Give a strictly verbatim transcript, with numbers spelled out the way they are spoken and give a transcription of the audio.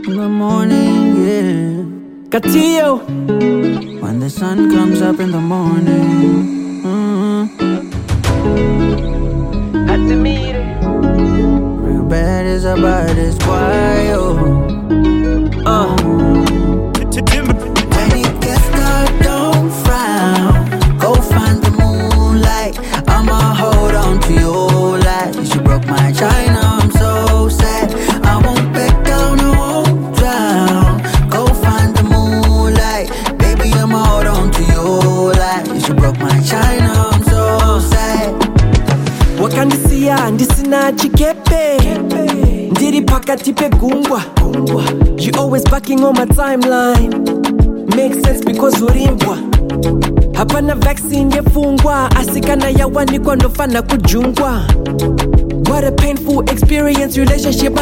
in the morning, yeah. Katillo. When the sun comes up in the morning. Mm-hmm. Real bad is about this wild. Uh. When it gets dark, don't frown. Go find the moonlight. I'ma hold on to your light. You broke my china, I'm so sad. I won't back down, I won't drown. Go find the moonlight. Baby, I'ma hold on to your light. You broke my china, I'm so sad. Wakandisia ndisina chikepe ndiri pakati pegungwa. You always backing on my timeline. Makes sense because urimbwa. Hapana vaccine yefungwa. Asikana yawanikwa ndofana kujungwa. What a painful experience, relationship